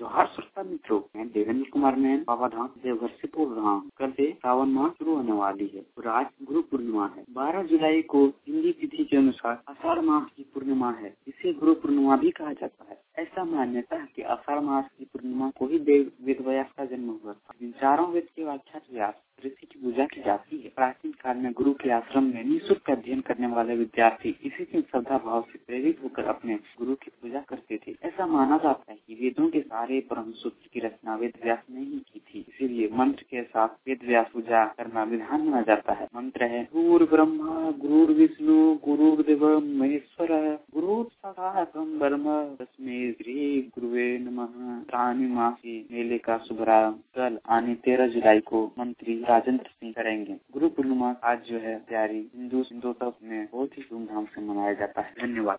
जोहार श्रोता मित्रों, मैं देवेंद्र कुमार मैन बाबा धाम देवघर से बोल रहा हूँ। कल से सावन माह शुरू होने वाली है और आज गुरु पूर्णिमा है। 12 जुलाई को हिंदी तिथि के अनुसार आषाढ़ मास की पूर्णिमा है, जिसे गुरु पूर्णिमा भी कहा जाता है। ऐसा मान्यता है कि आषाढ़ मास की पूर्णिमा को ही देव वेद व्यास का जन्म हुआ था। इन चारों वेद के व्याख्यात व्यास ऋषि की पूजा की जाती है। प्राचीन काल में गुरु के आश्रम में निःशुल्क अध्ययन करने वाले विद्यार्थी इसी के श्रद्धा भाव से प्रेरित होकर अपने गुरु की पूजा करते थे। ऐसा माना जाता है कि वेदों के सारे परम सूत्र की रचना वेद व्यास ने ही की थी, इसीलिए मंत्र के साथ वेद व्यास पूजा करना विधान माना जाता है। मंत्र है गुरु ब्रह्मा गुरु विष्णु गुरुर्देव महेश्वर गुरु साक्षात् ब्रह्म तस्मै श्री गुरुवे नमः। रानी मासी मेले का शुभारंभ कल आने 13 जुलाई को मंत्री राजेंद्र सिंह करेंगे। गुरु पूर्णिमा आज जो है प्यारी हिंदू में बहुत ही धूमधाम से मनाया जाता है। धन्यवाद।